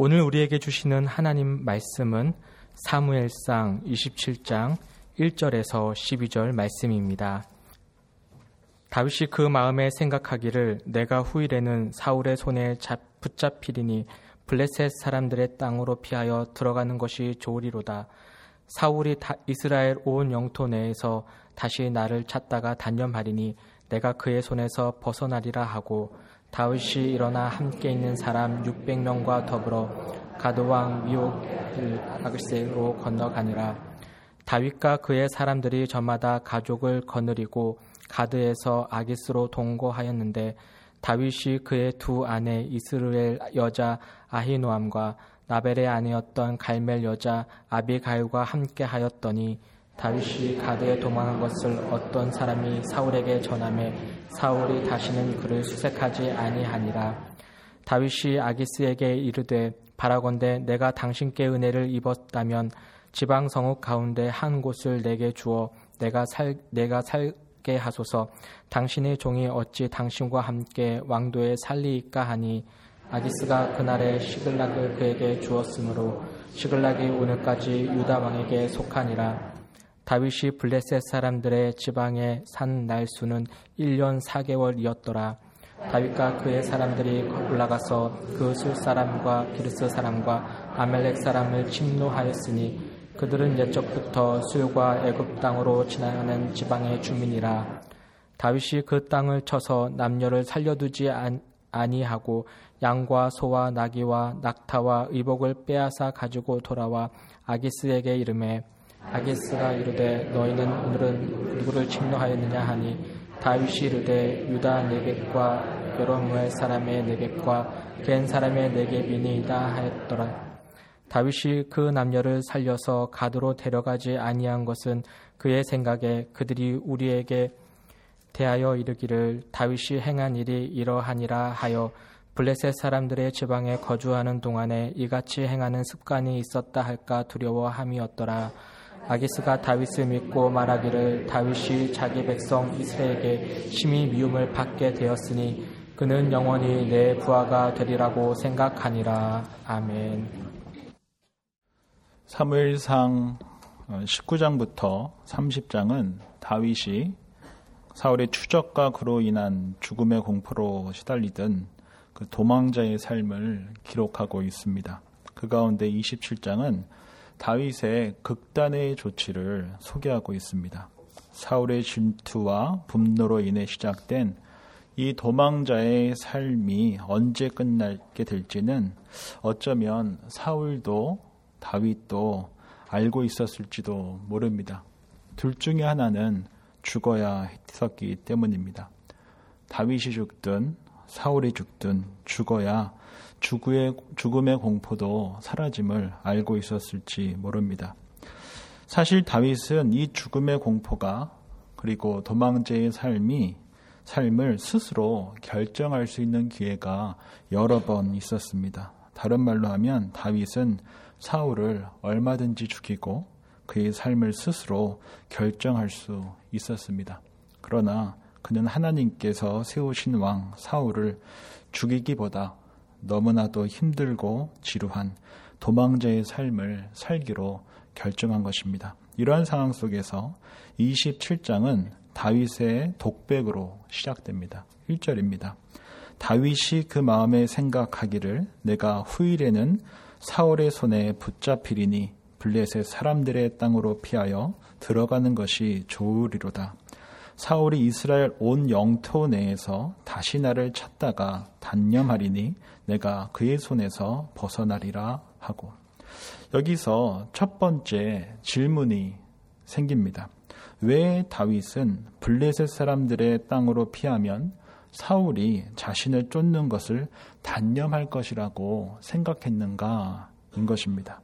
오늘 우리에게 주시는 하나님 말씀은 사무엘상 27장 1절에서 12절 말씀입니다. 다윗이 그 마음에 생각하기를 내가 후일에는 사울의 손에 붙잡히리니 블레셋 사람들의 땅으로 피하여 들어가는 것이 좋으리로다. 사울이 이스라엘 온 영토 내에서 다시 나를 찾다가 단념하리니 내가 그의 손에서 벗어나리라 하고 다윗이 일어나 함께 있는 사람 600명과 더불어 가드왕 미옥길 아글세로 건너가니라. 다윗과 그의 사람들이 저마다 가족을 거느리고 가드에서 아기스로 동거하였는데 다윗이 그의 두 아내 이스라엘 여자 아히노암과 나벨의 아내였던 갈멜 여자 아비가일과 함께 하였더니 다윗이 가드에 도망한 것을 어떤 사람이 사울에게 전하매 사울이 다시는 그를 수색하지 아니하니라. 다윗이 아기스에게 이르되 바라건대 내가 당신께 은혜를 입었다면 지방 성읍 가운데 한 곳을 내게 주어 내가 살게 하소서. 당신의 종이 어찌 당신과 함께 왕도에 살리이까 하니 아기스가 그날에 시글락을 그에게 주었으므로 시글락이 오늘까지 유다 왕에게 속하니라. 다윗이 블레셋 사람들의 지방에 산 날수는 1년 4개월이었더라. 다윗과 그의 사람들이 올라가서 그 술 사람과 기르스 사람과 아멜렉 사람을 침노하였으니 그들은 옛적부터 술과 애굽 땅으로 지나가는 지방의 주민이라. 다윗이 그 땅을 쳐서 남녀를 살려두지 아니하고 양과 소와 나귀와 낙타와 의복을 빼앗아 가지고 돌아와 아기스에게 이르매 아기스가 이르되 너희는 오늘은 누구를 침노하였느냐 하니 다윗이 이르되 유다 네겝과 여로무엘 사람의 네겝과 겐 사람의 네겝이니이다 하였더라. 다윗이 그 남녀를 살려서 가드로 데려가지 아니한 것은 그의 생각에 그들이 우리에게 대하여 이르기를 다윗이 행한 일이 이러하니라 하여 블레셋 사람들의 지방에 거주하는 동안에 이같이 행하는 습관이 있었다 할까 두려워함이었더라. 아기스가 다윗을 믿고 말하기를 다윗이 자기 백성 이스라엘에게 심히 미움을 받게 되었으니 그는 영원히 내 부하가 되리라고 생각하니라. 아멘. 사무엘상 19장부터 30장은 다윗이 사울의 추적과 그로 인한 죽음의 공포로 시달리던 그 도망자의 삶을 기록하고 있습니다. 그 가운데 27장은 다윗의 극단의 조치를 소개하고 있습니다. 사울의 질투와 분노로 인해 시작된 이 도망자의 삶이 언제 끝나게 될지는 어쩌면 사울도 다윗도 알고 있었을지도 모릅니다. 둘 중에 하나는 죽어야 했었기 때문입니다. 다윗이 죽든 사울이 죽든 죽어야 죽음의 공포도 사라짐을 알고 있었을지 모릅니다. 사실 다윗은 이 죽음의 공포가 그리고 도망자의 삶을 스스로 결정할 수 있는 기회가 여러 번 있었습니다. 다른 말로 하면 다윗은 사울을 얼마든지 죽이고 그의 삶을 스스로 결정할 수 있었습니다. 그러나 그는 하나님께서 세우신 왕 사울을 죽이기보다 너무나도 힘들고 지루한 도망자의 삶을 살기로 결정한 것입니다. 이러한 상황 속에서 27장은 다윗의 독백으로 시작됩니다. 1절입니다. 다윗이 그 마음에 생각하기를 내가 후일에는 사울의 손에 붙잡히리니 블레셋 사람들의 땅으로 피하여 들어가는 것이 좋으리로다. 사울이 이스라엘 온 영토 내에서 다시 나를 찾다가 단념하리니 내가 그의 손에서 벗어나리라 하고, 여기서 첫 번째 질문이 생깁니다. 왜 다윗은 블레셋 사람들의 땅으로 피하면 사울이 자신을 쫓는 것을 단념할 것이라고 생각했는가인 것입니다.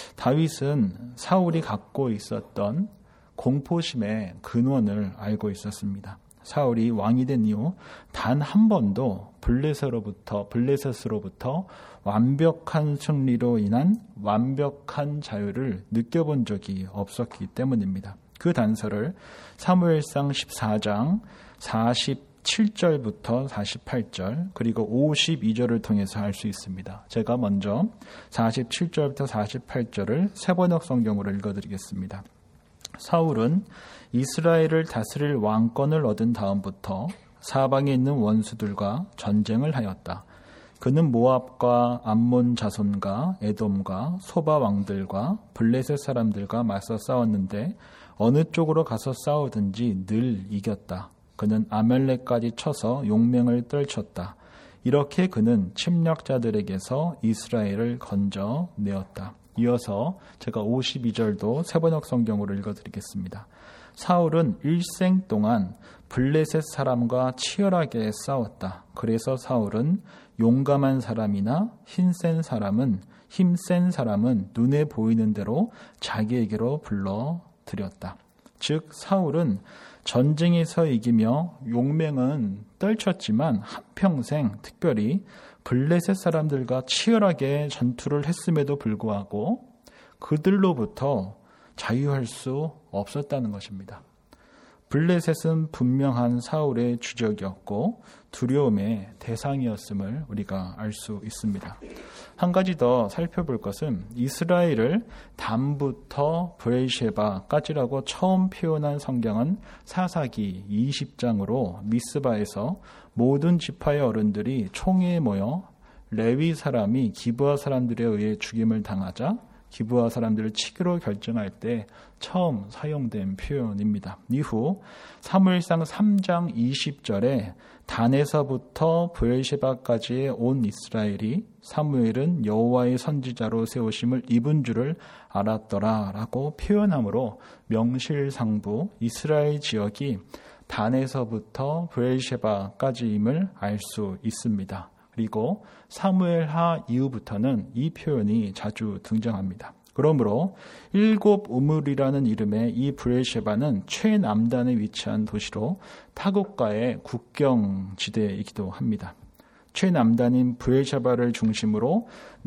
다윗은 사울이 갖고 있었던 공포심의 근원을 알고 있었습니다. 사울이 왕이 된 이후 단 한 번도 블레셋으로부터 완벽한 승리로 인한 완벽한 자유를 느껴본 적이 없었기 때문입니다. 그 단서를 사무엘상 14장 47절부터 48절 그리고 52절을 통해서 알 수 있습니다. 제가 먼저 47절부터 48절을 세번역 성경으로 읽어드리겠습니다. 사울은 이스라엘을 다스릴 왕권을 얻은 다음부터 사방에 있는 원수들과 전쟁을 하였다. 그는 모압과 암몬 자손과 에돔과 소바 왕들과 블레셋 사람들과 맞서 싸웠는데 어느 쪽으로 가서 싸우든지 늘 이겼다. 그는 아멜렉까지 쳐서 용맹을 떨쳤다. 이렇게 그는 침략자들에게서 이스라엘을 건져내었다. 이어서 제가 52절도 세번역 성경으로 읽어드리겠습니다. 사울은 일생 동안 블레셋 사람과 치열하게 싸웠다. 그래서 사울은 용감한 사람이나 힘센 사람은 눈에 보이는 대로 자기에게로 불러들였다. 즉 사울은 전쟁에서 이기며 용맹은 떨쳤지만 한평생 특별히 블레셋 사람들과 치열하게 전투를 했음에도 불구하고 그들로부터 자유할 수 없었다는 것입니다. 블레셋은 분명한 사울의 주적이었고 두려움의 대상이었음을 우리가 알 수 있습니다. 한 가지 더 살펴볼 것은 이스라엘을 단부터 브레이셰바까지라고 처음 표현한 성경은 사사기 20장으로 미스바에서 모든 지파의 어른들이 총회에 모여 레위 사람이 기브아 사람들에 의해 죽임을 당하자 기브아 사람들을 치기로 결정할 때 처음 사용된 표현입니다. 이후 사무엘상 3장 20절에 단에서부터 브엘셰바까지의 온 이스라엘이 사무엘은 여호와의 선지자로 세우심을 입은 줄을 알았더라라고 표현하므로 명실상부 이스라엘 지역이 단에서부터 브엘셰바까지임을 알 수 있습니다. 그리고 사무엘하 이후부터는 이 표현이 자주 등장합니다. 그러므로 일곱 우물이라는 이름의 이 브엘셰바는 최남단에 위치한 도시로 타국과의 국경지대이기도 합니다. 최남단인 브엘셰바를 중심으로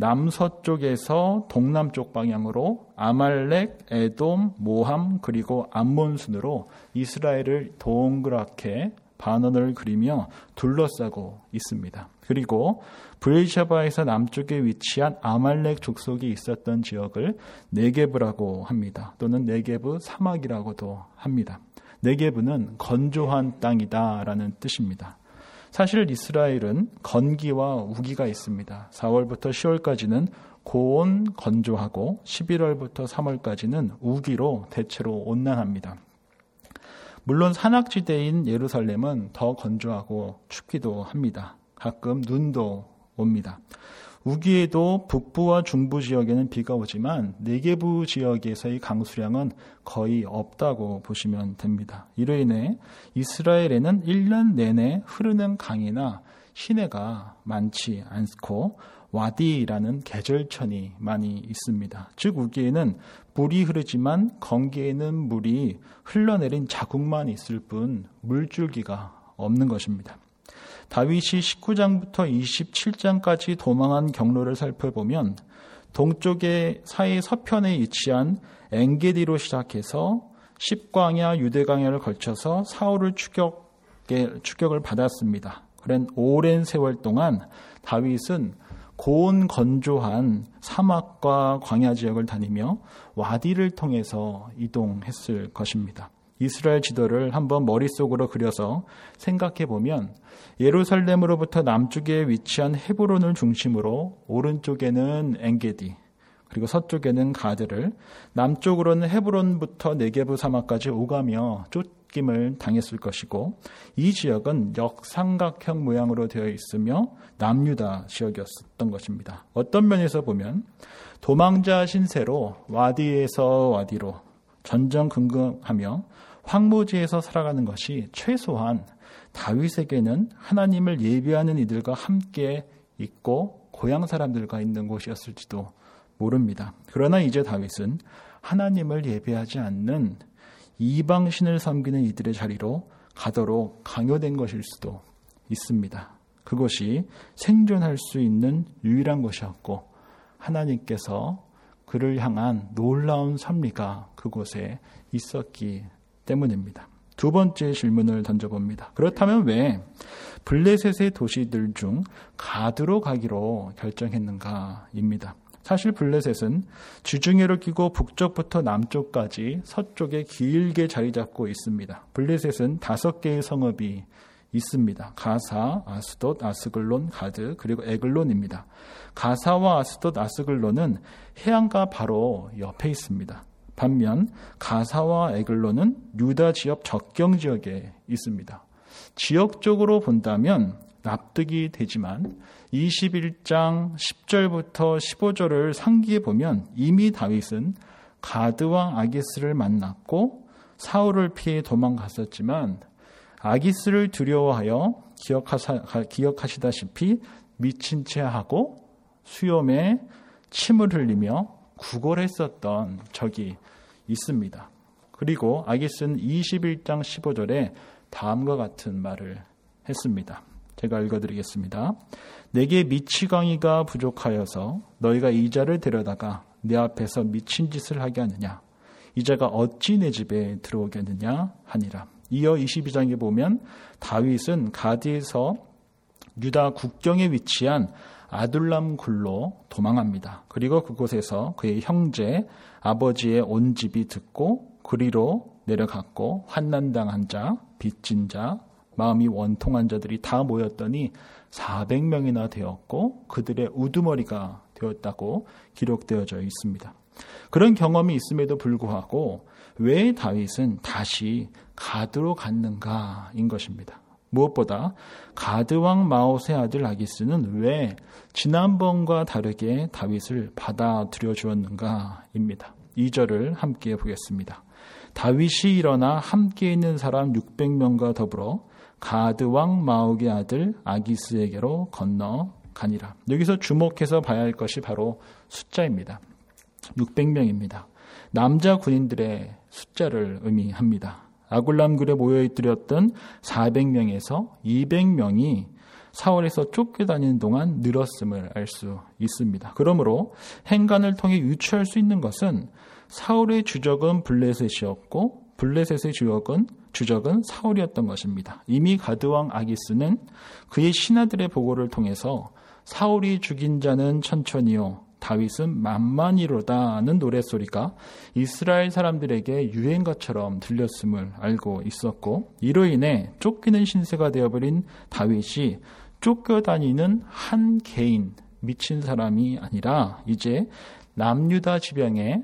남서쪽에서 동남쪽 방향으로 아말렉, 에돔, 모함 그리고 암몬 순으로 이스라엘을 동그랗게 반원을 그리며 둘러싸고 있습니다. 그리고 브엘셰바에서 남쪽에 위치한 아말렉 족속이 있었던 지역을 네게브라고 합니다. 또는 네게브 사막이라고도 합니다. 네게브는 건조한 땅이다라는 뜻입니다. 사실 이스라엘은 건기와 우기가 있습니다. 4월부터 10월까지는 고온 건조하고 11월부터 3월까지는 우기로 대체로 온난합니다. 물론 산악지대인 예루살렘은 더 건조하고 춥기도 합니다. 가끔 눈도 옵니다. 우기에도 북부와 중부 지역에는 비가 오지만 네게부 지역에서의 강수량은 거의 없다고 보시면 됩니다. 이로 인해 이스라엘에는 1년 내내 흐르는 강이나 시내가 많지 않고 와디라는 계절천이 많이 있습니다. 즉 우기에는 물이 흐르지만 건기에는 물이 흘러내린 자국만 있을 뿐 물줄기가 없는 것입니다. 다윗이 19장부터 27장까지 도망한 경로를 살펴보면 동쪽의 사해 서편에 위치한 엔게디로 시작해서 십광야, 유대광야를 걸쳐서 사울을 추격을 받았습니다. 그런 오랜 세월 동안 다윗은 고온 건조한 사막과 광야 지역을 다니며 와디를 통해서 이동했을 것입니다. 이스라엘 지도를 한번 머릿속으로 그려서 생각해 보면 예루살렘으로부터 남쪽에 위치한 헤브론을 중심으로 오른쪽에는 엔게디 그리고 서쪽에는 가드를 남쪽으로는 헤브론부터 네게브 사막까지 오가며 쫓김을 당했을 것이고 이 지역은 역삼각형 모양으로 되어 있으며 남유다 지역이었던 것입니다. 어떤 면에서 보면 도망자 신세로 와디에서 와디로 전전긍긍하며 황무지에서 살아가는 것이 최소한 다윗에게는 하나님을 예배하는 이들과 함께 있고 고향 사람들과 있는 곳이었을지도 모릅니다. 그러나 이제 다윗은 하나님을 예배하지 않는 이방신을 섬기는 이들의 자리로 가도록 강요된 것일 수도 있습니다. 그것이 생존할 수 있는 유일한 것이었고 하나님께서 그를 향한 놀라운 섭리가 그곳에 있었기 때문입니다. 두 번째 질문을 던져봅니다. 그렇다면 왜 블레셋의 도시들 중 가드로 가기로 결정했는가입니다. 사실 블레셋은 지중해를 끼고 북쪽부터 남쪽까지 서쪽에 길게 자리 잡고 있습니다. 블레셋은 5개의 성읍이 있습니다. 가사, 아스돗, 아스글론, 가드, 그리고 에글론입니다. 가사와 아스돗, 아스글론은 해안가 바로 옆에 있습니다. 반면 가사와 에글론은 유다 지역 접경 지역에 있습니다. 지역적으로 본다면 납득이 되지만 21장 10절부터 15절을 상기해 보면 이미 다윗은 가드왕 아기스를 만났고 사울을 피해 도망갔었지만 아기스를 두려워하여 기억하시다시피 미친 채 하고 수염에 침을 흘리며 구걸했었던 적이 있습니다. 그리고 아기스는 21장 15절에 다음과 같은 말을 했습니다. 제가 읽어드리겠습니다. 내게 미치광이가 부족하여서 너희가 이 자를 데려다가 내 앞에서 미친 짓을 하게 하느냐. 이 자가 어찌 내 집에 들어오겠느냐 하니라. 이어 22장에 보면 다윗은 가드에서 유다 국경에 위치한 아둘람 굴로 도망합니다. 그리고 그곳에서 그의 형제 아버지의 온 집이 듣고 그리로 내려갔고 환난당한 자, 빚진 자, 마음이 원통한 자들이 다 모였더니 400명이나 되었고 그들의 우두머리가 되었다고 기록되어져 있습니다. 그런 경험이 있음에도 불구하고 왜 다윗은 다시 가드로 갔는가인 것입니다. 무엇보다 가드왕 마옷의 아들 아기스는 왜 지난번과 다르게 다윗을 받아들여 주었는가입니다. 2절을 함께 보겠습니다. 다윗이 일어나 함께 있는 사람 600명과 더불어 가드왕 마옥의 아들 아기스에게로 건너가니라. 여기서 주목해서 봐야 할 것이 바로 숫자입니다. 600명입니다. 남자 군인들의 숫자를 의미합니다. 아굴람굴에 모여있던 400명에서 200명이 사울에서 쫓겨다니는 동안 늘었음을 알 수 있습니다. 그러므로 행간을 통해 유추할 수 있는 것은 사울의 주적은 블레셋이었고 블레셋의 주적은 사울이었던 것입니다. 이미 가드왕 아기스는 그의 신하들의 보고를 통해서 사울이 죽인 자는 천천히요 다윗은 만만이로다는 노랫소리가 이스라엘 사람들에게 유행가처럼 들렸음을 알고 있었고 이로 인해 쫓기는 신세가 되어버린 다윗이 쫓겨다니는 한 개인 미친 사람이 아니라 이제 남유다 지방에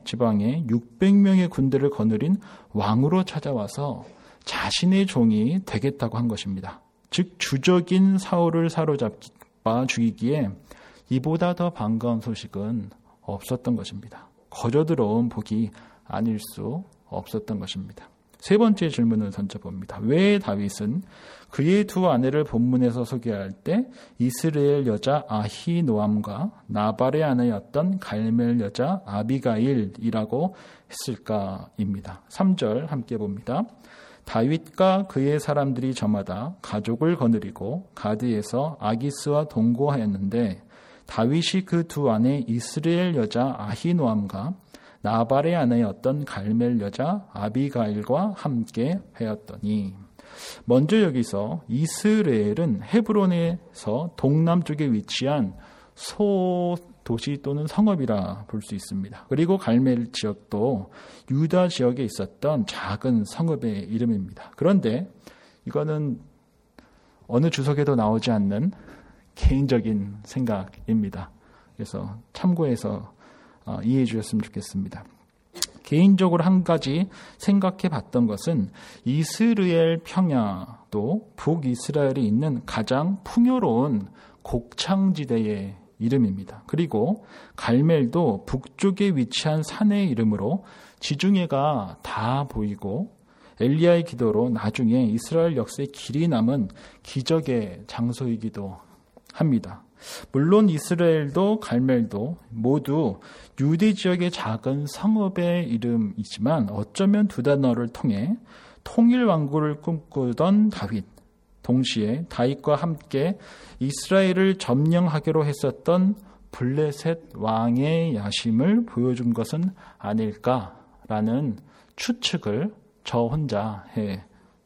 600명의 군대를 거느린 왕으로 찾아와서 자신의 종이 되겠다고 한 것입니다. 즉 주적인 사울을 사로잡아 죽이기에 이보다 더 반가운 소식은 없었던 것입니다. 거저 들어온 복이 아닐 수 없었던 것입니다. 세 번째 질문을 던져봅니다. 왜 다윗은 그의 두 아내를 본문에서 소개할 때 이스라엘 여자 아히노암과 나발의 아내였던 갈멜 여자 아비가일이라고 했을까입니다. 3절 함께 봅니다. 다윗과 그의 사람들이 저마다 가족을 거느리고 가드에서 아기스와 동거하였는데 다윗이 그 두 아내 이스라엘 여자 아히노암과 나발의 아내였던 갈멜 여자 아비가일과 함께 하였더니 먼저 여기서 이스라엘은 헤브론에서 동남쪽에 위치한 소도시 또는 성읍이라 볼 수 있습니다. 그리고 갈멜 지역도 유다 지역에 있었던 작은 성읍의 이름입니다. 그런데 이거는 어느 주석에도 나오지 않는 개인적인 생각입니다. 그래서 참고해서 이해해 주셨으면 좋겠습니다. 개인적으로 한 가지 생각해 봤던 것은 이스라엘 평야도 북이스라엘에 있는 가장 풍요로운 곡창지대의 이름입니다. 그리고 갈멜도 북쪽에 위치한 산의 이름으로 지중해가 다 보이고 엘리야의 기도로 나중에 이스라엘 역사에 길이 남은 기적의 장소이기도 합니다. 물론 이스라엘도 갈멜도 모두 유대 지역의 작은 성읍의 이름이지만 어쩌면 두 단어를 통해 통일 왕국을 꿈꾸던 다윗, 동시에 다윗과 함께 이스라엘을 점령하기로 했었던 블레셋 왕의 야심을 보여준 것은 아닐까라는 추측을 저 혼자 해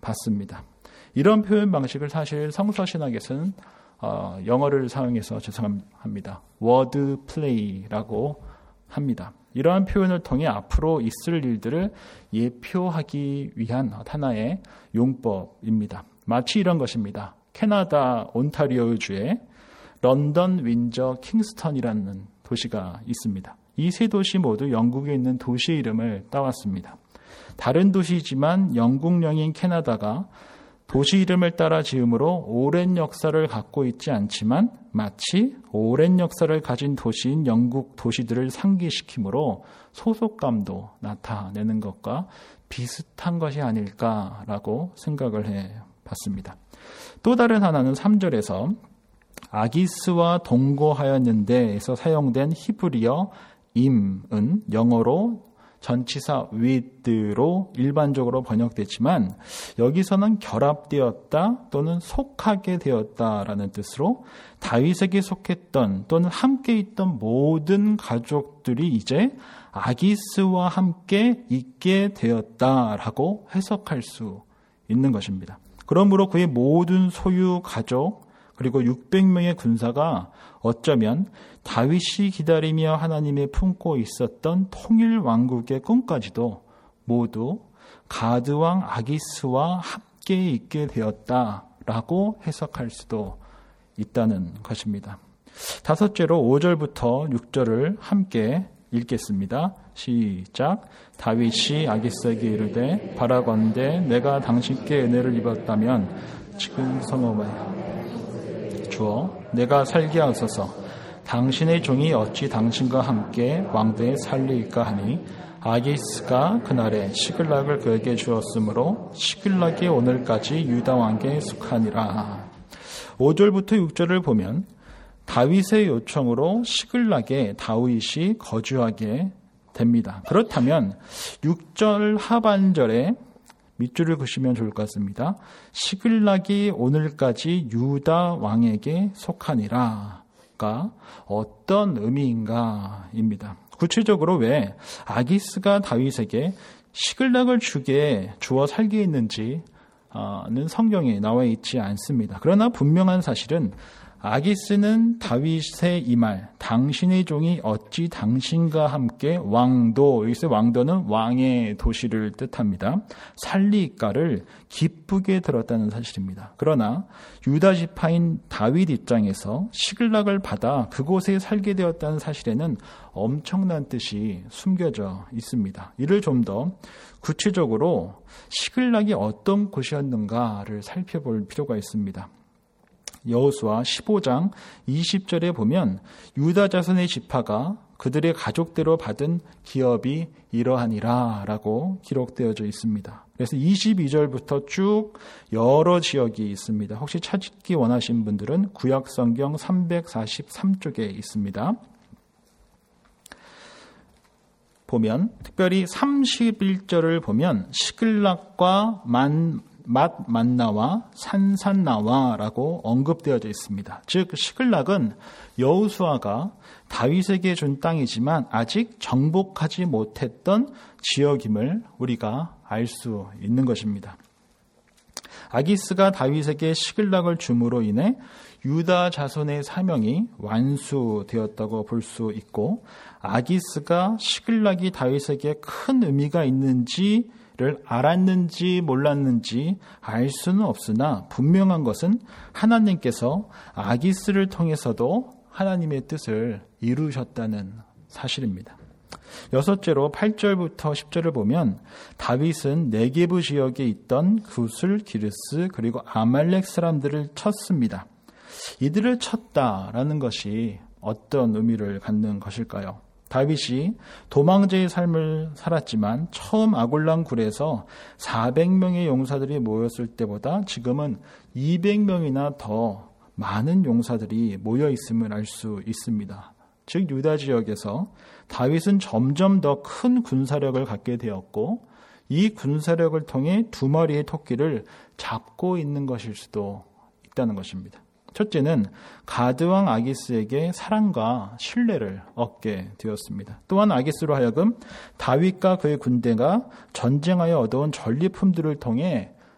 받습니다. 이런 표현 방식을 사실 성서신학에서는 영어를 사용해서 죄송합니다. word play라고 합니다. 이러한 표현을 통해 앞으로 있을 일들을 예표하기 위한 하나의 용법입니다. 마치 이런 것입니다. 캐나다 온타리오주에 런던, 윈저, 킹스턴이라는 도시가 있습니다. 이 세 도시 모두 영국에 있는 도시 이름을 따왔습니다. 다른 도시지만 영국령인 캐나다가 도시 이름을 따라 지음으로 오랜 역사를 갖고 있지 않지만 마치 오랜 역사를 가진 도시인 영국 도시들을 상기시키므로 소속감도 나타내는 것과 비슷한 것이 아닐까라고 생각을 해봤습니다. 또 다른 하나는 3절에서 아기스와 동거하였는데에서 사용된 히브리어 임은 영어로 전치사 with로 일반적으로 번역되지만 여기서는 결합되었다 또는 속하게 되었다라는 뜻으로 다윗에게 속했던 또는 함께 있던 모든 가족들이 이제 아기스와 함께 있게 되었다라고 해석할 수 있는 것입니다. 그러므로 그의 모든 소유 가족 그리고 600명의 군사가 어쩌면 다윗이 기다리며 하나님의 품고 있었던 통일 왕국의 꿈까지도 모두 가드왕 아기스와 함께 있게 되었다라고 해석할 수도 있다는 것입니다. 다섯째로 5절부터 6절을 함께 읽겠습니다. 시작. 다윗이 아기스에게 이르되 바라건대 내가 당신께 은혜를 입었다면 지금 성읍에 주어 내가 살게 하소서. 당신의 종이 어찌 당신과 함께 왕대에 살리일까 하니 아기스가 그날에 시글락을 그에게 주었으므로 시글락이 오늘까지 유다 왕계에 속하니라. 5절부터 6절을 보면 다윗의 요청으로 시글락에 다윗이 거주하게 됩니다. 그렇다면 6절 하반절에 밑줄을 그시면 좋을 것 같습니다. 시글락이 오늘까지 유다 왕에게 속하니라가 어떤 의미인가입니다. 구체적으로 왜 아기스가 다윗에게 시글락을 주어 살게 했는지는 성경에 나와 있지 않습니다. 그러나 분명한 사실은 아기스는 다윗의 이 말, 당신의 종이 어찌 당신과 함께 왕도, 여기서 왕도는 왕의 도시를 뜻합니다. 살리까를 기쁘게 들었다는 사실입니다. 그러나 유다 지파인 다윗 입장에서 시글락을 받아 그곳에 살게 되었다는 사실에는 엄청난 뜻이 숨겨져 있습니다. 이를 좀 더 구체적으로 시글락이 어떤 곳이었는가를 살펴볼 필요가 있습니다. 여호수아 15장 20절에 보면 유다 자손의 지파가 그들의 가족대로 받은 기업이 이러하니라 라고 기록되어져 있습니다. 그래서 22절부터 쭉 여러 지역이 있습니다. 혹시 찾기 원하신 분들은 구약성경 343쪽에 있습니다. 보면 특별히 31절을 보면 시글락과 맛만나와 산산나와라고 언급되어져 있습니다. 즉 시글락은 여호수아가 다윗에게 준 땅이지만 아직 정복하지 못했던 지역임을 우리가 알 수 있는 것입니다. 아기스가 다윗에게 시글락을 줌으로 인해 유다 자손의 사명이 완수되었다고 볼 수 있고 아기스가 시글락이 다윗에게 큰 의미가 있는지를 알았는지 몰랐는지 알 수는 없으나 분명한 것은 하나님께서 아기스를 통해서도 하나님의 뜻을 이루셨다는 사실입니다. 여섯째로 8절부터 10절을 보면 다윗은 네게브 지역에 있던 구슬, 기르스 그리고 아말렉 사람들을 쳤습니다. 이들을 쳤다라는 것이 어떤 의미를 갖는 것일까요? 다윗이 도망자의 삶을 살았지만 처음 아골란 굴에서 400명의 용사들이 모였을 때보다 지금은 200명이나 더 많은 용사들이 모여 있음을 알 수 있습니다. 즉 유다 지역에서 다윗은 점점 더 큰 군사력을 갖게 되었고 이 군사력을 통해 두 마리의 토끼를 잡고 있는 것일 수도 있다는 것입니다. 첫째는 가드왕 아기스에게 사랑과 신뢰를 얻게 되었습니다. 또한 아기스로 하여금 다윗과 그의 군대가 전쟁하여 얻어온 전리품들을 통해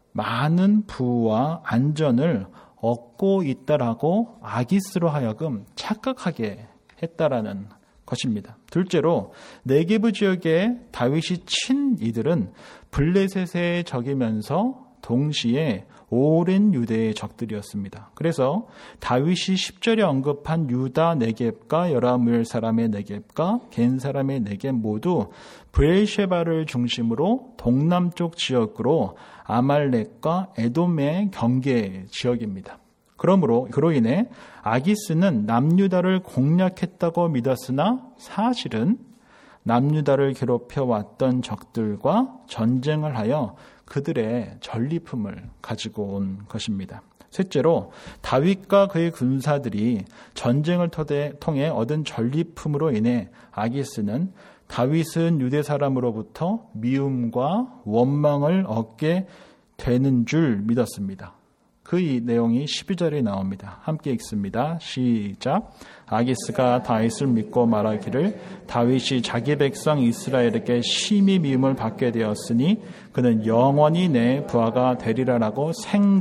많은 부와 안전을 얻고 있다라고 아기스로 하여금 착각하게 했다라는 것입니다. 둘째로 네게브 지역의 다윗이 친 이들은 블레셋의 적이면서 동시에 오랜 유대의 적들이었습니다. 그래서 다윗이 10절에 언급한 유다 네겝과 여라무엘 사람의 네겝과 겐 사람의 네겝 모두 브엘셰바를 중심으로 동남쪽 지역으로 아말렉과 에돔의 경계 지역입니다. 그로 인해 아기스는 남유다를 공략했다고 믿었으나 사실은 남유다를 괴롭혀왔던 적들과 전쟁을 하여 그들의 전리품을 가지고 온 것입니다. 셋째로 다윗과 그의 군사들이 전쟁을 통해 얻은 전리품으로 인해 아기스는 다윗은 유대 사람으로부터 미움과 원망을 얻게 되는 줄 믿었습니다. 그 내용이 12절에 나옵니다. 함께 읽습니다. 시작. 아기스가 다윗을 믿고 말하기를 다윗이 자기 백성 이스라엘에게 심히 미움을 받게 되었으니 그는 영원히 내 부하가 되리라라고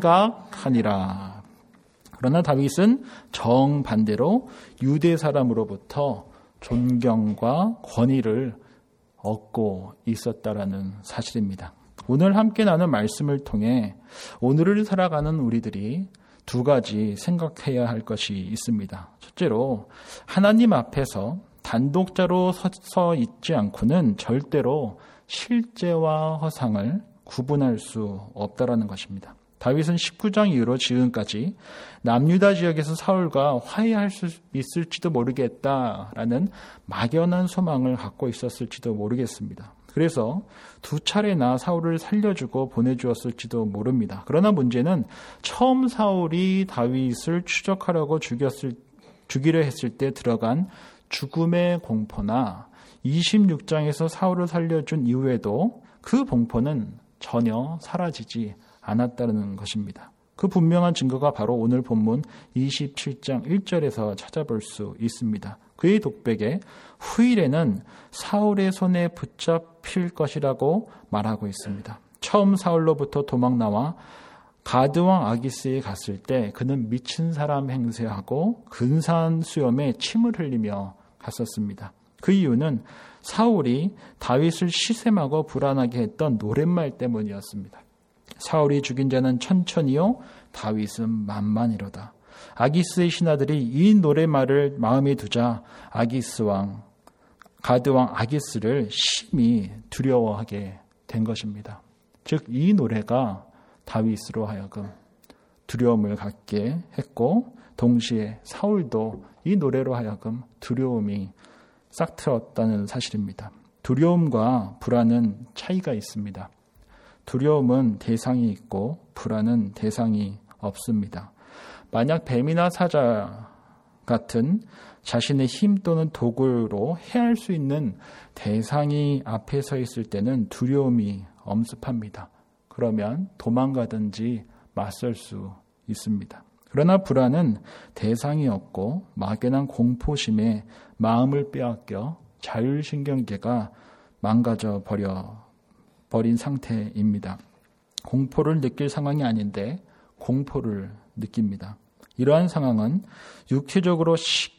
생각하니라. 그러나 다윗은 정반대로 유대 사람으로부터 존경과 권위를 얻고 있었다라는 사실입니다. 오늘 함께 나눈 말씀을 통해 오늘을 살아가는 우리들이 두 가지 생각해야 할 것이 있습니다. 첫째로 하나님 앞에서 단독자로 서 있지 않고는 절대로 실제와 허상을 구분할 수 없다라는 것입니다. 다윗은 19장 이후로 지금까지 남유다 지역에서 사울과 화해할 수 있을지도 모르겠다라는 막연한 소망을 갖고 있었을지도 모르겠습니다. 그래서 두 차례나 사울을 살려주고 보내주었을지도 모릅니다. 그러나 문제는 처음 사울이 다윗을 추적하려고 죽이려 했을 때 들어간 죽음의 공포나 26장에서 사울을 살려준 이후에도 그 공포는 전혀 사라지지 않았다는 것입니다. 그 분명한 증거가 바로 오늘 본문 27장 1절에서 찾아볼 수 있습니다. 그의 독백에 후일에는 사울의 손에 붙잡힐 것이라고 말하고 있습니다. 처음 사울로부터 도망나와 가드왕 아기스에 갔을 때 그는 미친 사람 행세하고 근사한 수염에 침을 흘리며 갔었습니다. 그 이유는 사울이 다윗을 시샘하고 불안하게 했던 노랫말 때문이었습니다. 사울이 죽인 자는 천천히요 다윗은 만만이로다. 아기스의 신하들이 이 노랫말을 마음에 두자 아기스 왕, 가드 왕 아기스를 심히 두려워하게 된 것입니다. 즉 이 노래가 다윗으로 하여금 두려움을 갖게 했고 동시에 사울도 이 노래로 하여금 두려움이 싹트었다는 사실입니다. 두려움과 불안은 차이가 있습니다. 두려움은 대상이 있고 불안은 대상이 없습니다. 만약 뱀이나 사자 같은 자신의 힘 또는 도구로 해할 수 있는 대상이 앞에 서 있을 때는 두려움이 엄습합니다. 그러면 도망가든지 맞설 수 있습니다. 그러나 불안은 대상이 없고 막연한 공포심에 마음을 빼앗겨 자율신경계가 망가져 버린 상태입니다. 공포를 느낄 상황이 아닌데 공포를 느낍니다. 이러한 상황은 육체적으로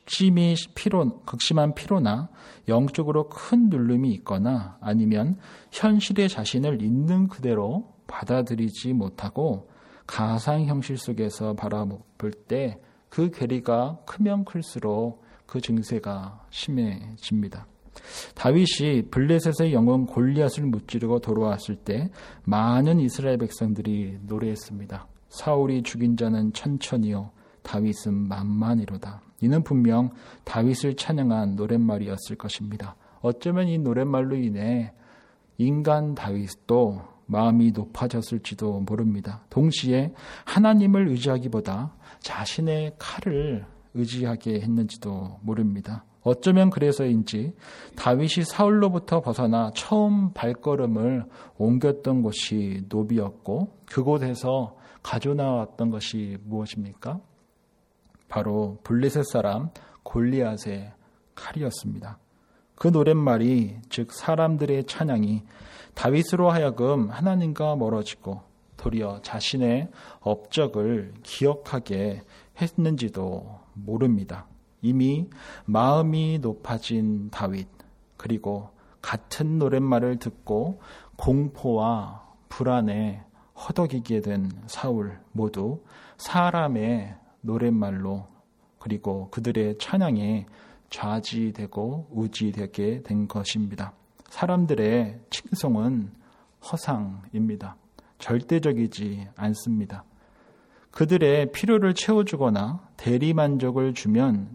극심한 피로나 영적으로 큰 눌림이 있거나 아니면 현실의 자신을 있는 그대로 받아들이지 못하고 가상 형실 속에서 바라볼 때 그 괴리가 크면 클수록 그 증세가 심해집니다. 다윗이 블레셋의 영웅 골리앗을 무찌르고 돌아왔을 때 많은 이스라엘 백성들이 노래했습니다. 사울이 죽인 자는 천천히요 다윗은 만만이로다. 이는 분명 다윗을 찬양한 노랫말이었을 것입니다. 어쩌면 이 노랫말로 인해 인간 다윗도 마음이 높아졌을지도 모릅니다. 동시에 하나님을 의지하기보다 자신의 칼을 의지하게 했는지도 모릅니다. 어쩌면 그래서인지 다윗이 사울로부터 벗어나 처음 발걸음을 옮겼던 곳이 노비였고 그곳에서 가져나왔던 것이 무엇입니까? 바로 블레셋 사람 골리앗의 칼이었습니다. 그 노랫말이 즉 사람들의 찬양이 다윗으로 하여금 하나님과 멀어지고 도리어 자신의 업적을 기억하게 했는지도 모릅니다. 이미 마음이 높아진 다윗, 그리고 같은 노랫말을 듣고 공포와 불안에 허덕이게 된 사울 모두 사람의 노랫말로 그리고 그들의 찬양에 좌지되고 우지되게 된 것입니다. 사람들의 칭송은 허상입니다. 절대적이지 않습니다. 그들의 필요를 채워주거나 대리만족을 주면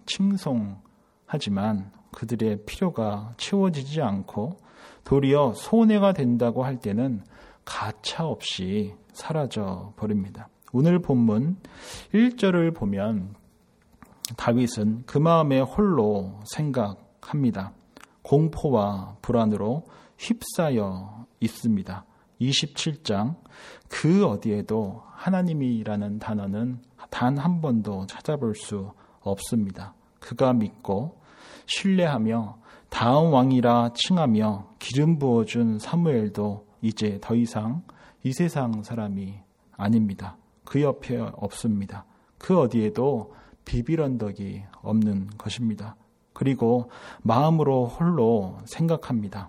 칭송하지만 그들의 필요가 채워지지 않고 도리어 손해가 된다고 할 때는 가차없이 사라져 버립니다. 오늘 본문 1절을 보면 다윗은 그 마음에 홀로 생각합니다. 공포와 불안으로 휩싸여 있습니다. 27장 그 어디에도 하나님이라는 단어는 단 한 번도 찾아볼 수 없습니다. 그가 믿고 신뢰하며 다음 왕이라 칭하며 기름 부어준 사무엘도 이제 더 이상 이 세상 사람이 아닙니다. 그 옆에 없습니다. 그 어디에도 비빌 언덕이 없는 것입니다. 그리고 마음으로 홀로 생각합니다.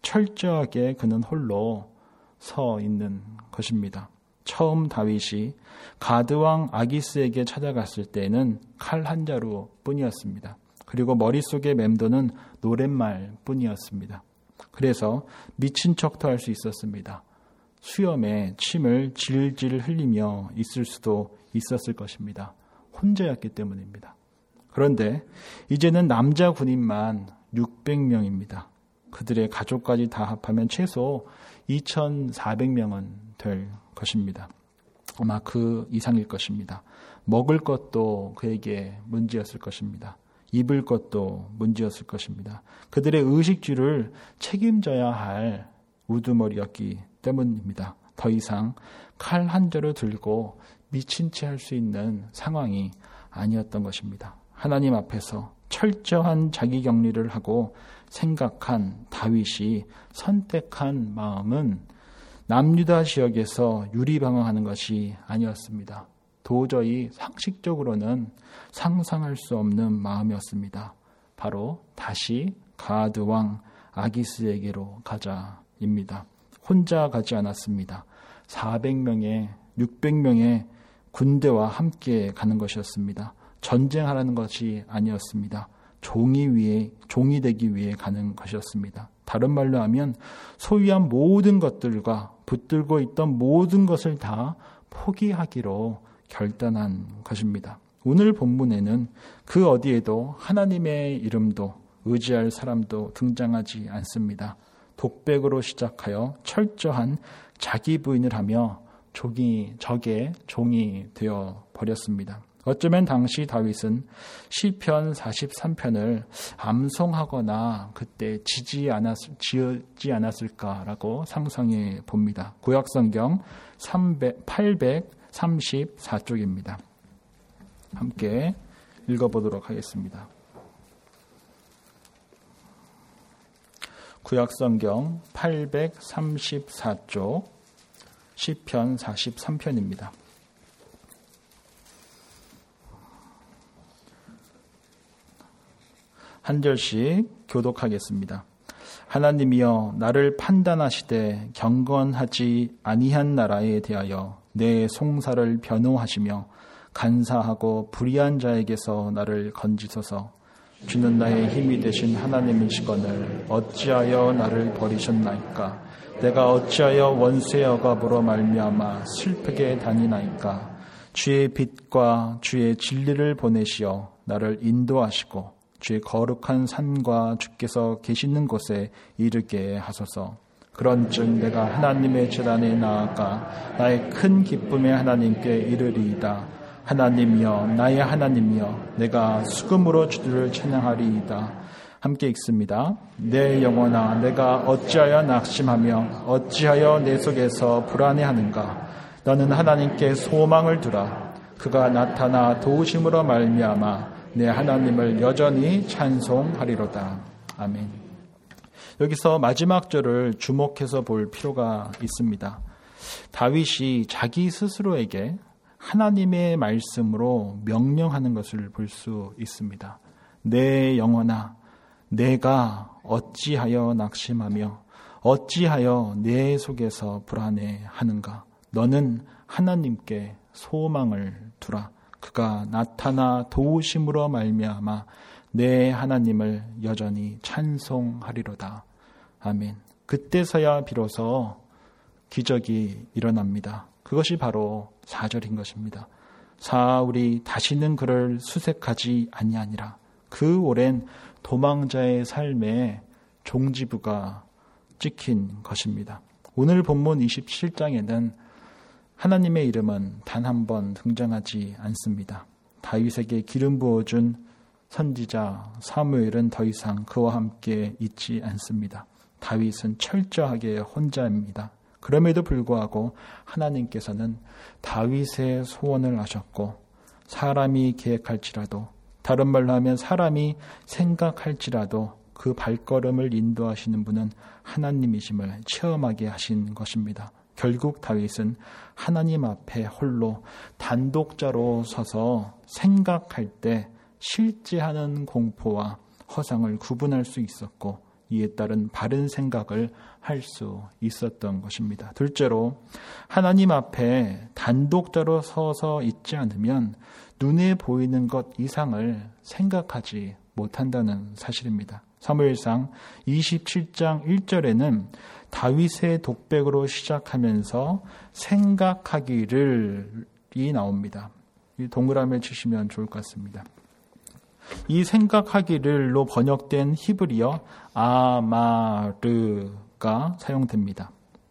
철저하게 그는 홀로 서 있는 것입니다. 처음 다윗이 가드왕 아기스에게 찾아갔을 때는 칼 한 자루 뿐이었습니다. 그리고 머릿속에 맴도는 노랫말 뿐이었습니다. 그래서 미친 척도 할 수 있었습니다. 수염에 침을 질질 흘리며 있을 수도 있었을 것입니다. 혼자였기 때문입니다. 그런데 이제는 남자 군인만 600명입니다. 그들의 가족까지 다 합하면 최소 2,400명은 될 것입니다. 아마 그 이상일 것입니다. 먹을 것도 그에게 문제였을 것입니다. 입을 것도 문제였을 것입니다. 그들의 의식주를 책임져야 할 우두머리였기 때문입니다. 더 이상 칼 한 자루 들고 미친 채 할 수 있는 상황이 아니었던 것입니다. 하나님 앞에서 철저한 자기 격리를 하고 생각한 다윗이 선택한 마음은 남유다 지역에서 유리방황하는 것이 아니었습니다. 도저히 상식적으로는 상상할 수 없는 마음이었습니다. 바로 다시 가드 왕 아기스에게로 가자입니다. 혼자 가지 않았습니다. 400명의 600명의 군대와 함께 가는 것이었습니다. 전쟁하라는 것이 아니었습니다. 종이 되기 위해 가는 것이었습니다. 다른 말로 하면 소유한 모든 것들과 붙들고 있던 모든 것을 다 포기하기로 결단한 것입니다. 오늘 본문에는 그 어디에도 하나님의 이름도 의지할 사람도 등장하지 않습니다. 독백으로 시작하여 철저한 자기 부인을 하며 적의 종이 되어 버렸습니다. 어쩌면 당시 다윗은 시편 43편을 암송하거나 그때 지지 않았을까라고 상상해 봅니다. 구약성경 834쪽입니다. 함께 읽어보도록 하겠습니다. 구약성경 834쪽 시편 43편입니다. 한 절씩 교독하겠습니다. 하나님이여 나를 판단하시되 경건하지 아니한 나라에 대하여 내 송사를 변호하시며 간사하고 불의한 자에게서 나를 건지소서. 주는 나의 힘이 되신 하나님이시거늘 어찌하여 나를 버리셨나이까. 내가 어찌하여 원수의 억압으로 말미암아 슬프게 다니나이까. 주의 빛과 주의 진리를 보내시어 나를 인도하시고 주의 거룩한 산과 주께서 계시는 곳에 이르게 하소서. 그런즉 내가 하나님의 제단에 나아가 나의 큰 기쁨의 하나님께 이르리이다. 하나님이여 나의 하나님이여 내가 수금으로 주를 찬양하리이다. 함께 읽습니다. 내 영혼아 내가 어찌하여 낙심하며 어찌하여 내 속에서 불안해하는가. 너는 하나님께 소망을 두라. 그가 나타나 도우심으로 말미암아 내 하나님을 여전히 찬송하리로다. 아멘. 여기서 마지막 절을 주목해서 볼 필요가 있습니다. 다윗이 자기 스스로에게 하나님의 말씀으로 명령하는 것을 볼 수 있습니다. 내 영혼아, 내가 어찌하여 낙심하며 어찌하여 내 속에서 불안해하는가? 너는 하나님께 소망을 두라. 그가 나타나 도우심으로 말미암아 내 하나님을 여전히 찬송하리로다. 아멘. 그때서야 비로소 기적이 일어납니다. 그것이 바로 4절인 것입니다. 사울이 다시는 그를 수색하지 아니하니라. 그 오랜 도망자의 삶에 종지부가 찍힌 것입니다. 오늘 본문 27장에는 하나님의 이름은 단 한 번 등장하지 않습니다. 다윗에게 기름 부어준 선지자 사무엘은 더 이상 그와 함께 있지 않습니다. 다윗은 철저하게 혼자입니다. 그럼에도 불구하고 하나님께서는 다윗의 소원을 아셨고 사람이 계획할지라도, 다른 말로 하면 사람이 생각할지라도 그 발걸음을 인도하시는 분은 하나님이심을 체험하게 하신 것입니다. 결국 다윗은 하나님 앞에 홀로 단독자로 서서 생각할 때 실제하는 공포와 허상을 구분할 수 있었고 이에 따른 바른 생각을 할 수 있었던 것입니다. 둘째로 하나님 앞에 단독자로 서서 있지 않으면 눈에 보이는 것 이상을 생각하지 못한다는 사실입니다. 사무엘상 27장 1절에는 다윗의 독백으로 시작하면서 생각하기를이 나옵니다. 이 동그라미를 치시면 좋을 것 같습니다. 이 생각하기를로 번역된 히브리어 아마르가 사용됩니다.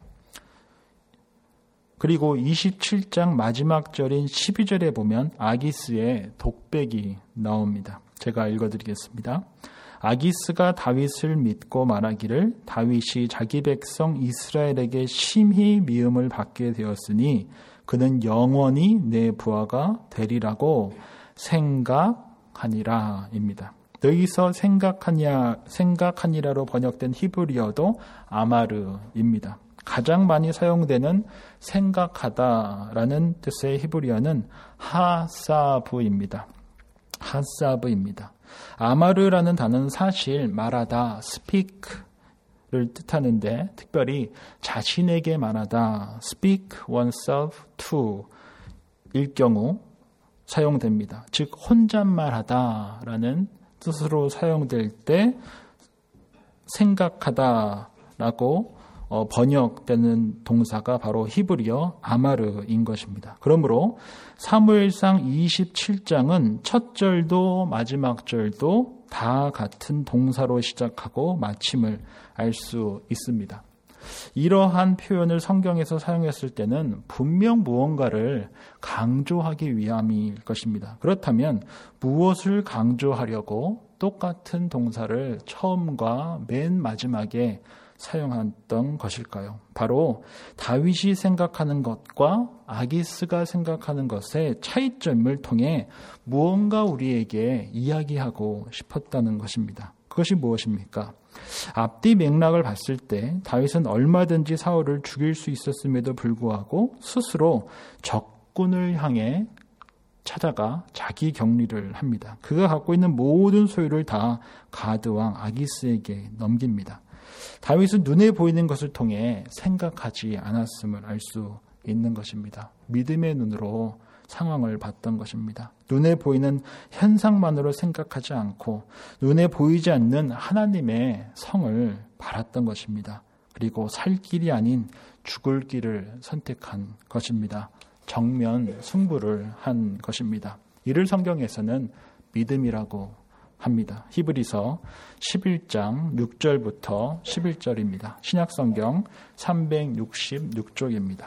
그리고 27장 마지막 절인 12절에 보면 아기스의 독백이 나옵니다. 제가 읽어드리겠습니다. 아기스가 다윗을 믿고 말하기를 다윗이 자기 백성 이스라엘에게 심히 미움을 받게 되었으니 그는 영원히 내 부하가 되리라고 생각하니라입니다. 여기서 생각하니라로 번역된 히브리어도 아마르입니다. 가장 많이 사용되는 생각하다라는 뜻의 히브리어는 하사브입니다. 아마르라는 단어는 사실 말하다, speak를 뜻하는데 특별히 자신에게 말하다, speak oneself to 일 경우 사용됩니다. 즉 혼잣말하다라는 뜻으로 사용될 때 생각하다라고 번역되는 동사가 바로 히브리어 아마르인 것입니다. 그러므로 사무엘상 27장은 첫 절도 마지막 절도 다 같은 동사로 시작하고 마침을 알 수 있습니다. 이러한 표현을 성경에서 사용했을 때는 분명 무언가를 강조하기 위함일 것입니다. 그렇다면 무엇을 강조하려고 똑같은 동사를 처음과 맨 마지막에 사용했던 것일까요? 바로 다윗이 생각하는 것과 아기스가 생각하는 것의 차이점을 통해 무언가 우리에게 이야기하고 싶었다는 것입니다. 그것이 무엇입니까? 앞뒤 맥락을 봤을 때 다윗은 얼마든지 사울을 죽일 수 있었음에도 불구하고 스스로 적군을 향해 찾아가 자기 격리를 합니다. 그가 갖고 있는 모든 소유를 다 가드왕 아기스에게 넘깁니다. 다윗은 눈에 보이는 것을 통해 생각하지 않았음을 알 수 있는 것입니다. 믿음의 눈으로 상황을 봤던 것입니다. 눈에 보이는 현상만으로 생각하지 않고 눈에 보이지 않는 하나님의 성을 바랐던 것입니다. 그리고 살 길이 아닌 죽을 길을 선택한 것입니다. 정면 승부를 한 것입니다. 이를 성경에서는 믿음이라고 합니다. 히브리서 11장 6절부터 11절입니다. 신약성경 366쪽입니다.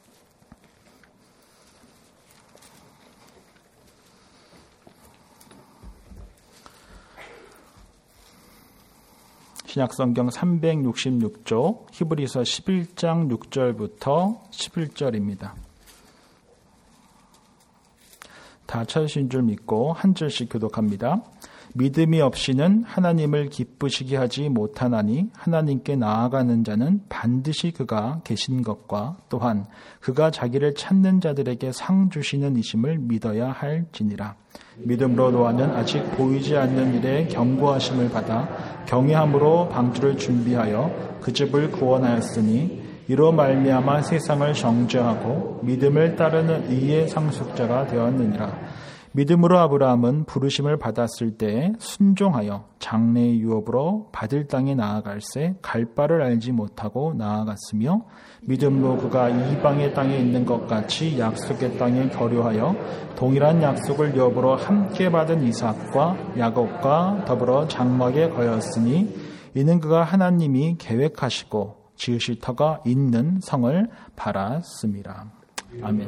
신약성경 366쪽 히브리서 11장 6절부터 11절입니다. 다 찾으신 줄 믿고 한 절씩 교독합니다. 믿음이 없이는 하나님을 기쁘시게 하지 못하나니 하나님께 나아가는 자는 반드시 그가 계신 것과 또한 그가 자기를 찾는 자들에게 상 주시는 이심을 믿어야 할지니라. 믿음으로 노아는 아직 보이지 않는 일에 경고하심을 받아 경외함으로 방주를 준비하여 그 집을 구원하였으니 이로 말미암아 세상을 정죄하고 믿음을 따르는 의의 상속자가 되었느니라. 믿음으로 아브라함은 부르심을 받았을 때에 순종하여 장래의 유업으로 받을 땅에 나아갈새 갈 바를 알지 못하고 나아갔으며 믿음으로 그가 이방의 땅에 있는 것 같이 약속의 땅에 거류하여 동일한 약속을 유업으로 함께 받은 이삭과 야곱과 더불어 장막에 거였으니 이는 그가 하나님이 계획하시고 지으실 터가 있는 성을 바랐습니다. 아멘.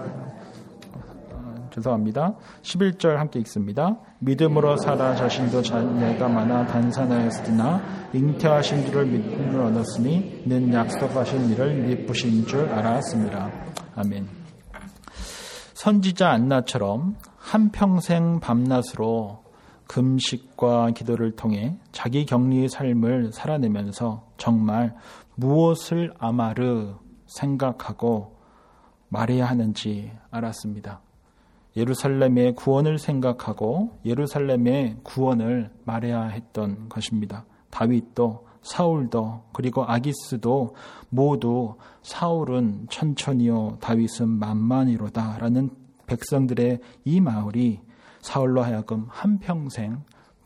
죄송합니다. 11절 함께 읽습니다. 믿음으로 사라 자신도 자녀가 많아 단산하였으나 잉태하신 줄을 믿음으로 얻었으니 는 약속하신 일을 미쁘신 줄 알았습니다. 아멘. 선지자 안나처럼 한평생 밤낮으로 금식과 기도를 통해 자기 격리의 삶을 살아내면서 정말 무엇을 아마르 생각하고 말해야 하는지 알았습니다. 예루살렘의 구원을 생각하고 예루살렘의 구원을 말해야 했던 것입니다. 다윗도 사울도 그리고 아기스도 모두 사울은 천천히요 다윗은 만만히로다 라는 백성들의 이 말이 사울로 하여금 한평생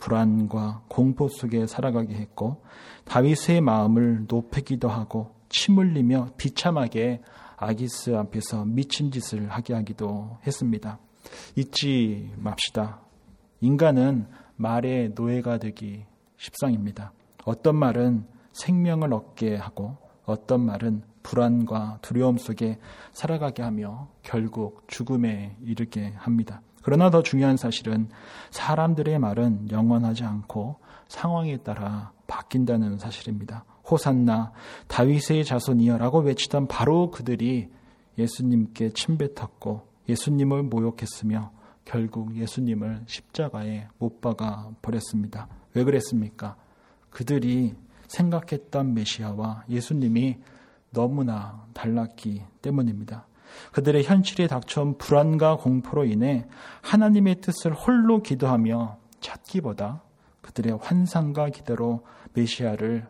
불안과 공포 속에 살아가게 했고 다윗의 마음을 높이기도 하고 침 흘리며 비참하게 아기스 앞에서 미친 짓을 하게 하기도 했습니다. 잊지 맙시다. 인간은 말의 노예가 되기 십상입니다. 어떤 말은 생명을 얻게 하고 어떤 말은 불안과 두려움 속에 살아가게 하며 결국 죽음에 이르게 합니다. 그러나 더 중요한 사실은 사람들의 말은 영원하지 않고 상황에 따라 바뀐다는 사실입니다. 호산나 다윗의 자손이여라고 외치던 바로 그들이 예수님께 침뱉었고 예수님을 모욕했으며 결국 예수님을 십자가에 못 박아 버렸습니다. 왜 그랬습니까? 그들이 생각했던 메시아와 예수님이 너무나 달랐기 때문입니다. 그들의 현실에 닥쳐온 불안과 공포로 인해 하나님의 뜻을 홀로 기도하며 찾기보다 그들의 환상과 기대로 메시아를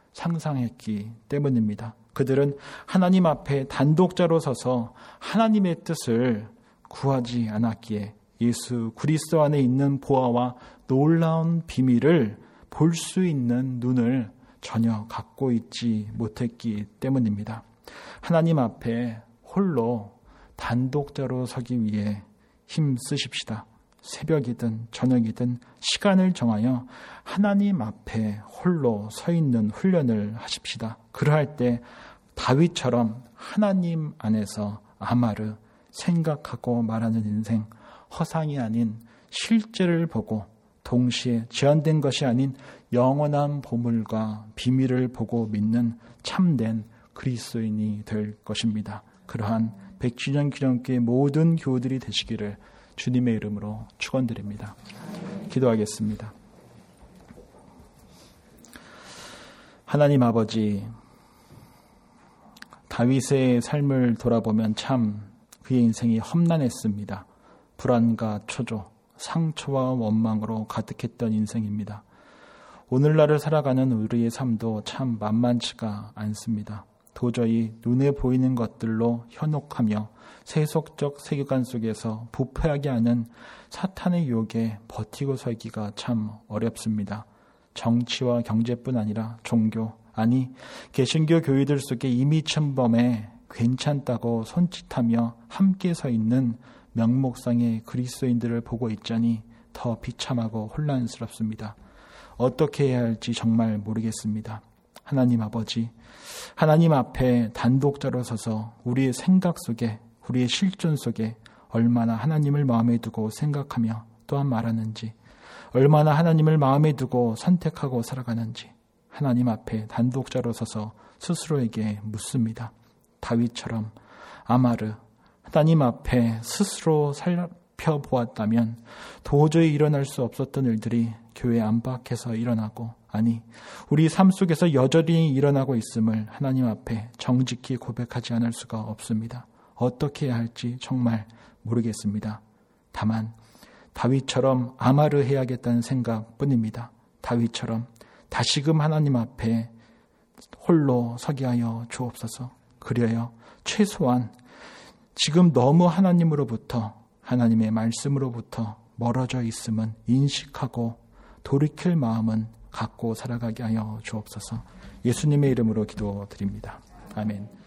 상상했기 때문입니다. 그들은 하나님 앞에 단독자로 서서 하나님의 뜻을 구하지 않았기에 예수 그리스도 안에 있는 보화와 놀라운 비밀을 볼 수 있는 눈을 전혀 갖고 있지 못했기 때문입니다. 하나님 앞에 홀로 단독자로 서기 위해 힘쓰십시다. 새벽이든 저녁이든 시간을 정하여 하나님 앞에 홀로 서 있는 훈련을 하십시다. 그러할 때 다윗처럼 하나님 안에서 아마르 생각하고 말하는 인생, 허상이 아닌 실제를 보고 동시에 제한된 것이 아닌 영원한 보물과 비밀을 보고 믿는 참된 그리스도인이 될 것입니다. 그러한 100주년 기념교회 모든 교우들이 되시기를 주님의 이름으로 축원드립니다. 기도하겠습니다. 하나님 아버지, 다윗의 삶을 돌아보면 참 그의 인생이 험난했습니다. 불안과 초조, 상처와 원망으로 가득했던 인생입니다. 오늘날을 살아가는 우리의 삶도 참 만만치가 않습니다. 도저히 눈에 보이는 것들로 현혹하며 세속적 세계관 속에서 부패하게 하는 사탄의 유혹에 버티고 서기가 참 어렵습니다. 정치와 경제뿐 아니라 종교, 아니 개신교 교회들 속에 이미 천범에 괜찮다고 손짓하며 함께 서 있는 명목상의 그리스도인들을 보고 있자니 더 비참하고 혼란스럽습니다. 어떻게 해야 할지 정말 모르겠습니다. 하나님 아버지, 하나님 앞에 단독자로 서서 우리의 생각 속에, 우리의 실존 속에 얼마나 하나님을 마음에 두고 생각하며 또한 말하는지, 얼마나 하나님을 마음에 두고 선택하고 살아가는지 하나님 앞에 단독자로 서서 스스로에게 묻습니다. 다윗처럼 아마르, 하나님 앞에 스스로 살펴보았다면 도저히 일어날 수 없었던 일들이 교회 안팎에서 일어나고, 아니 우리 삶 속에서 여전히 일어나고 있음을 하나님 앞에 정직히 고백하지 않을 수가 없습니다. 어떻게 해야 할지 정말 모르겠습니다. 다만 다윗처럼 아마르 해야겠다는 생각뿐입니다. 다윗처럼 다시금 하나님 앞에 홀로 서게 하여 주옵소서. 그려요 최소한 지금 너무 하나님으로부터, 하나님의 말씀으로부터 멀어져 있음은 인식하고 돌이킬 마음은 갖고 살아가게 하여 주옵소서. 예수님의 이름으로 기도드립니다. 아멘.